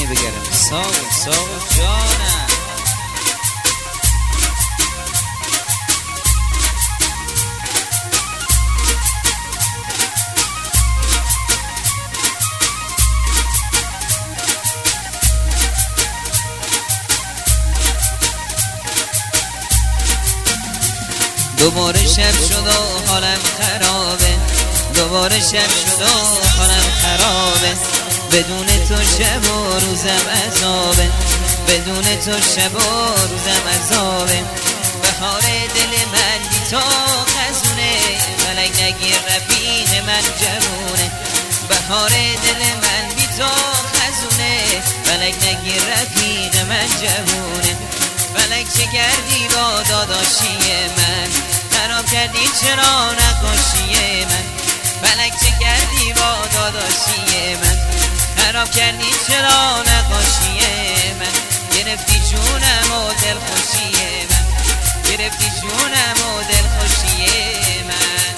زنی بگرم ساق جانم. دوباره شب شد و حالم خرابه، دوباره شب شد و حالم خرابه، بدون تو شب و روزم عذابه، بدون تو شب و روزم عذابه. بهار دل من بی تو خزونه، فلک نگیر رفیق من جوونه. بهار دل من بی تو خزونه، فلک نگیر رفیق من جوونه. فلک چه کردی با داداشی من، خراب کردی چرا نقاشی من. فلک چه کردی با داداشی من، خراب کردی چرا نقاشی من. گرفتی جونم و دلخوشی من، گرفتی جونم و دلخوشی من.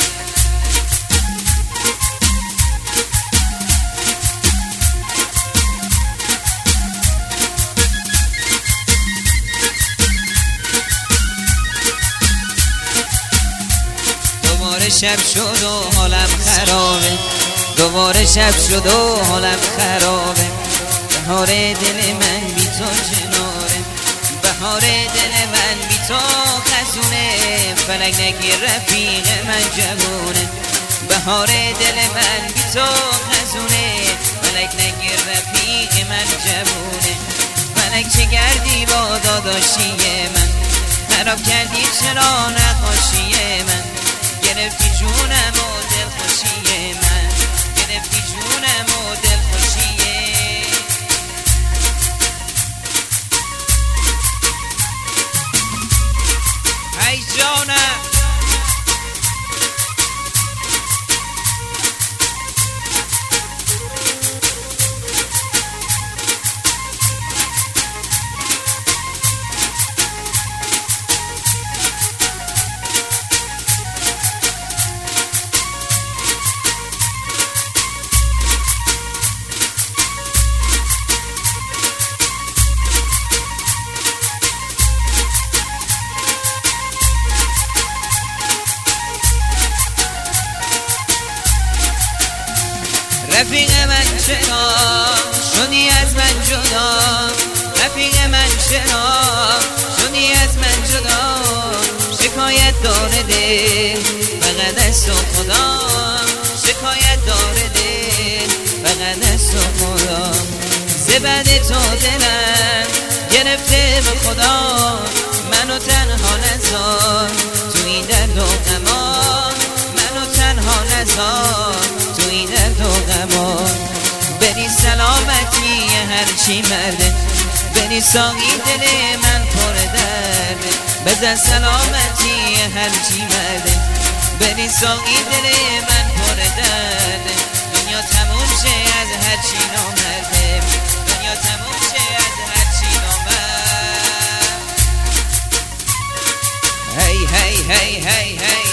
دوباره شب شد و حالم خرابه، دوباره شب شد و حالم خرابه. بهار دل من بی تو کناره، بهار دل من بی تو خزونه، فلک نگیر رفیق من جوونه. بهار دل من بی تو خزونه، فلک نگیر رفیق من جوونه. فلک چه کردی با داداشی من، خراب کردی چرا نقاشی من. گرفتی جونم و دلخوشی من، گرفتی جونم و دلخوشی. ای جانم رفیق من چرا شدی از من جدا، رفیق من چرا شدی از من جدا. شکایت داره دل فقط از تو خدا، شکایت داره دل فقط از تو خدا. زبد تو دلم گرفته به خدا، منو تنها نذار تو این درد و غمان، منو تنها نذار تو این درد و غمان. بری سلامتی هرچی مرده، بری ساقی دل من پر درده. بزن سلامتی هرچی مرده، بری ساقی دل من پر درده. دنیا تموم شه از هرچی نامرده، دنیا تموم شه از هرچی نامرد. هی هی هی هی هی